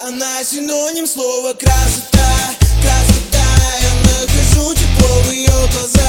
Она синоним слова красота, красота. Я нахожу тепло в ее глазах.